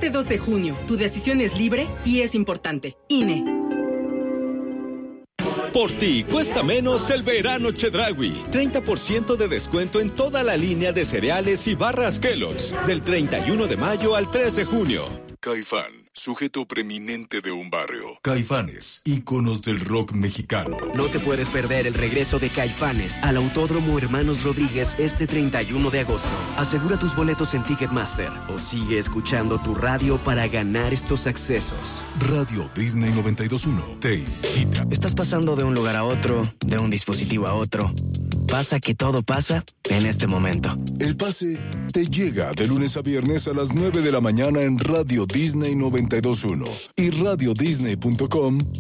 este 2 de junio. Tu decisión es libre y es importante. INE. Por ti cuesta menos el verano Chedraui. 30% de descuento en toda la línea de cereales y barras Kellogg's. Del 31 de mayo al 3 de junio. Caifán, sujeto preeminente de un barrio. Caifanes, íconos del rock mexicano. No te puedes perder el regreso de Caifanes al Autódromo Hermanos Rodríguez este 31 de agosto. Asegura tus boletos en Ticketmaster o sigue escuchando tu radio para ganar estos accesos. Radio Disney 92.1 te invita. Estás pasando de un lugar a otro, de un dispositivo a otro. Pasa que todo pasa en este momento. El pase te llega de lunes a viernes a las 9 de la mañana en Radio Disney 92.1 y radiodisney.com